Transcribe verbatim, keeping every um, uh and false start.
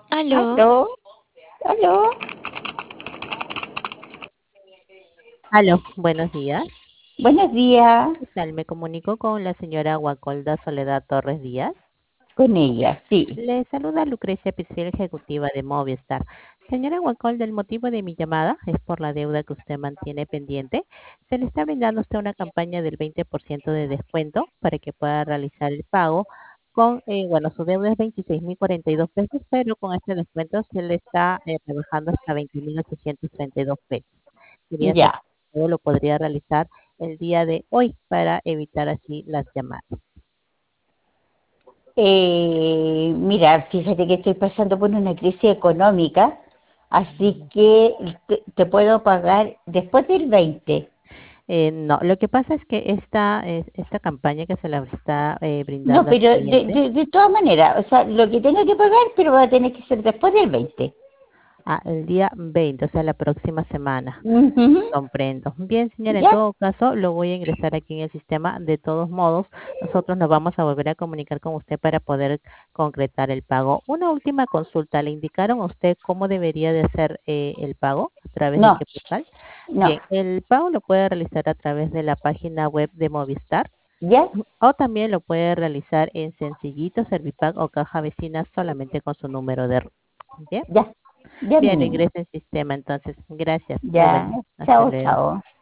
Aló, Aló, aló. aló, buenos días. Buenos días. ¿Qué tal? Me comunico con la señora Guacolda Soledad Torres Díaz. Con ella, sí. Le saluda Lucrecia Pizzil, ejecutiva de Movistar. Señora Guacolda, el motivo de mi llamada es por la deuda que usted mantiene pendiente. Se le está brindando a usted una campaña del veinte por ciento de descuento para que pueda realizar el pago con, eh, bueno, su deuda es veintiséis mil cuarenta y dos pesos, pero con este descuento se le está eh, rebajando hasta veinte mil ochocientos treinta y dos pesos. Quería saber Ya. si todo lo podría realizar el día de hoy para evitar así las llamadas. Eh, mira, fíjate que estoy pasando por una crisis económica, así Mm. que te, te puedo pagar después del veinte. Eh, no, lo que pasa es que esta, eh, esta campaña que se la está eh, No, brindando al pero de, cliente, de, de todas maneras, o sea, lo que tenga que pagar, pero va a tener que ser después del veinte. ah, el día veinte, o sea, la próxima semana. Ujú. Comprendo. Bien, señora, en ¿Ya? todo caso, lo voy a ingresar aquí en el sistema. De todos modos, nosotros nos vamos a volver a comunicar con usted para poder concretar el pago. Una última consulta. ¿Le indicaron a usted cómo debería de hacer eh, el pago? ¿A través de No, qué portal? no. Bien, el pago lo puede realizar a través de la página web de Movistar ¿Ya? o también lo puede realizar en Sencillito, Servipack o Caja Vecina solamente con su número de... R U. Bien, Ya. Ya, mi bien, lo niña. ingreso en sistema entonces. Gracias. Muy buen Ya. día. Hasta Chao, luego. chao.